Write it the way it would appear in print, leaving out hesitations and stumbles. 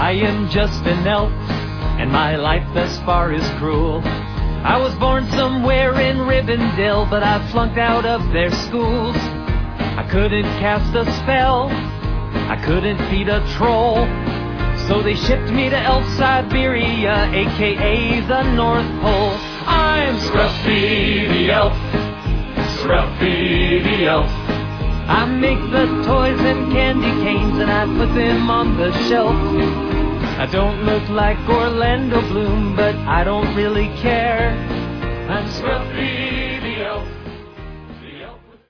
I am just an elf, and my life thus far is cruel. I was born somewhere in Rivendell, but I flunked out of their schools. I couldn't cast a spell, I couldn't feed a troll, so they shipped me to Elf Siberia, aka the North Pole. I'm Scruffy the Elf, Scruffy the Elf. I make the toys and candy canes and I put them on the shelf. I don't look like Orlando Bloom, but I don't really care. I'm Scruffy